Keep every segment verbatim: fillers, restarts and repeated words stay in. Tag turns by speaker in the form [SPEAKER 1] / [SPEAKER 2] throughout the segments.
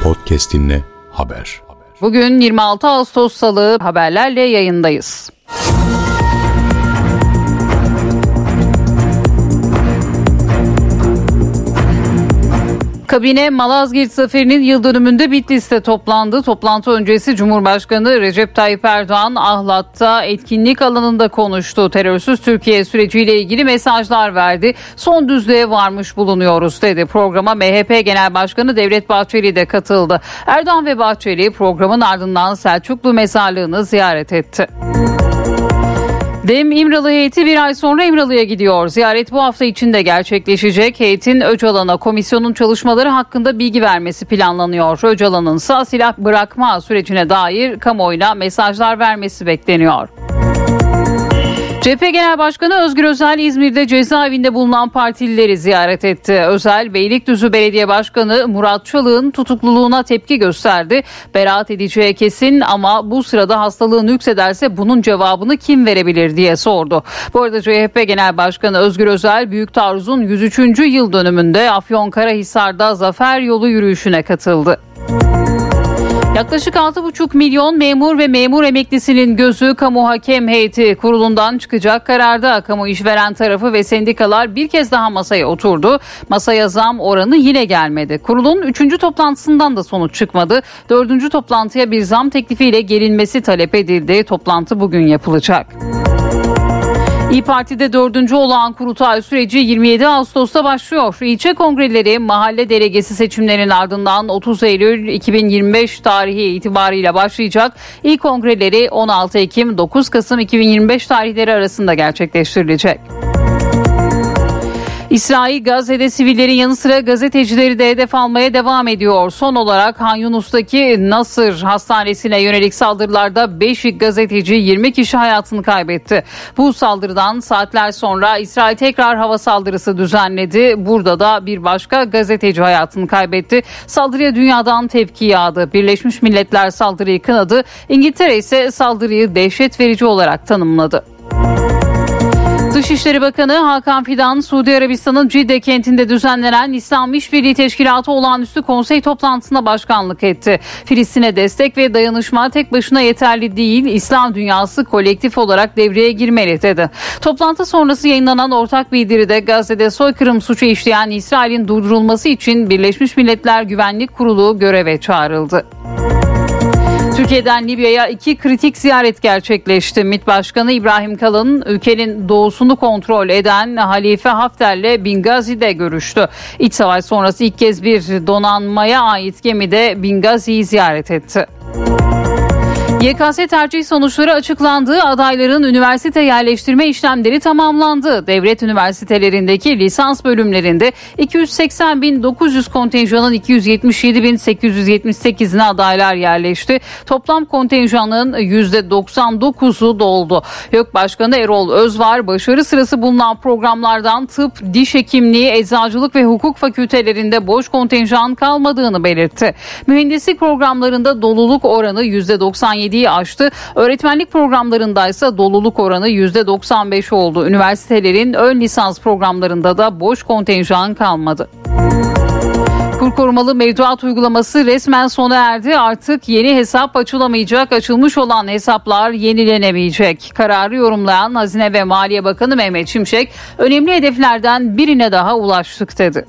[SPEAKER 1] Podcast dinle, haber.
[SPEAKER 2] Bugün yirmi altı Ağustos Salı, haberlerle yayındayız. Kabine Malazgirt Zaferi'nin yıl dönümünde Bitlis'te toplandı. Toplantı öncesi Cumhurbaşkanı Recep Tayyip Erdoğan Ahlat'ta etkinlik alanında konuştu. Terörsüz Türkiye süreciyle ilgili mesajlar verdi. Son düzlüğe varmış bulunuyoruz dedi. Programa M H P Genel Başkanı Devlet Bahçeli de katıldı. Erdoğan ve Bahçeli programın ardından Selçuklu Mezarlığı'nı ziyaret etti. Dem İmralı heyeti bir ay sonra İmralı'ya gidiyor. Ziyaret bu hafta içinde gerçekleşecek. Heyetin Öcalan'a komisyonun çalışmaları hakkında bilgi vermesi planlanıyor. Öcalan'ın ise silah bırakma sürecine dair kamuoyuna mesajlar vermesi bekleniyor. C H P Genel Başkanı Özgür Özel İzmir'de cezaevinde bulunan partilileri ziyaret etti. Özel, Beylikdüzü Belediye Başkanı Murat Çalık'ın tutukluluğuna tepki gösterdi. Beraat edeceği kesin ama bu sırada hastalığı nüksederse bunun cevabını kim verebilir diye sordu. Bu arada C H P Genel Başkanı Özgür Özel, Büyük Taarruz'un yüz üçüncü yıl dönümünde Afyonkarahisar'da Zafer Yolu yürüyüşüne katıldı. Yaklaşık altı buçuk milyon memur ve memur emeklisinin gözü Kamu Hakem Heyeti kurulundan çıkacak kararda. Kamu işveren tarafı ve sendikalar bir kez daha masaya oturdu. Masaya zam oranı yine gelmedi. Kurulun üçüncü toplantısından da sonuç çıkmadı. Dördüncü toplantıya bir zam teklifiyle gelinmesi talep edildi. Toplantı bugün yapılacak. İYİ Parti'de dördüncü olağan kurultay süreci yirmi yedi Ağustos'ta başlıyor. İlçe kongreleri mahalle delegesi seçimlerinin ardından otuz Eylül iki bin yirmi beş tarihi itibariyle başlayacak. İlk kongreleri on altı Ekim dokuz Kasım iki bin yirmi beş tarihleri arasında gerçekleştirilecek. İsrail Gazze'de sivillerin yanı sıra gazetecileri de hedef almaya devam ediyor. Son olarak Han Yunus'taki Nasır Hastanesi'ne yönelik saldırılarda beş gazeteci yirmi kişi hayatını kaybetti. Bu saldırıdan saatler sonra İsrail tekrar hava saldırısı düzenledi. Burada da bir başka gazeteci hayatını kaybetti. Saldırıya dünyadan tepki yağdı. Birleşmiş Milletler saldırıyı kınadı. İngiltere ise saldırıyı dehşet verici olarak tanımladı. Dışişleri Bakanı Hakan Fidan, Suudi Arabistan'ın Cidde kentinde düzenlenen İslam İşbirliği Teşkilatı Olağanüstü Konsey toplantısına başkanlık etti. Filistin'e destek ve dayanışma tek başına yeterli değil, İslam dünyası kolektif olarak devreye girmeli dedi. Toplantı sonrası yayınlanan ortak bildiride Gazze'de soykırım suçu işleyen İsrail'in durdurulması için Birleşmiş Milletler Güvenlik Kurulu göreve çağrıldı. Türkiye'den Libya'ya iki kritik ziyaret gerçekleşti. MİT Başkanı İbrahim Kalın, ülkenin doğusunu kontrol eden Halife Hafter'le Bingazi'de görüştü. İç savaş sonrası ilk kez bir donanmaya ait gemide Bingazi'yi ziyaret etti. Y K S tercih sonuçları açıklandı. Adayların üniversite yerleştirme işlemleri tamamlandı. Devlet üniversitelerindeki lisans bölümlerinde iki yüz seksen bin dokuz yüz kontenjanın iki yüz yetmiş yedi bin sekiz yüz yetmiş sekizine adaylar yerleşti. Toplam kontenjanın yüzde doksan dokuzu doldu. YÖK Başkanı Erol Özvar, başarı sırası bulunan programlardan tıp, diş hekimliği, eczacılık ve hukuk fakültelerinde boş kontenjan kalmadığını belirtti. Mühendislik programlarında doluluk oranı yüzde doksan yediyi aştı. Öğretmenlik programlarında ise doluluk oranı yüzde doksan beş oldu. Üniversitelerin ön lisans programlarında da boş kontenjan kalmadı. Kur korumalı mevduat uygulaması resmen sona erdi. Artık yeni hesap açılamayacak. Açılmış olan hesaplar yenilenemeyecek. Kararı yorumlayan Hazine ve Maliye Bakanı Mehmet Şimşek, önemli hedeflerden birine daha ulaştık dedi.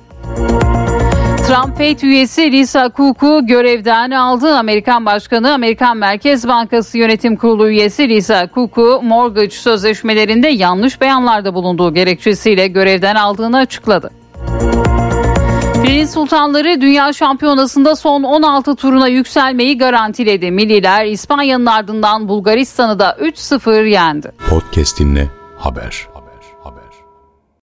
[SPEAKER 2] Trump Fed üyesi Lisa Cook'u görevden aldı. Amerikan Başkanı, Amerikan Merkez Bankası Yönetim Kurulu üyesi Lisa Cook'u mortgage sözleşmelerinde yanlış beyanlarda bulunduğu gerekçesiyle görevden aldığını açıkladı. Prens Sultanları Dünya Şampiyonası'nda son on altı turuna yükselmeyi garantiledi. Milliler İspanya'nın ardından Bulgaristan'ı da üç sıfır yendi.
[SPEAKER 1] Podcast dinle, haber.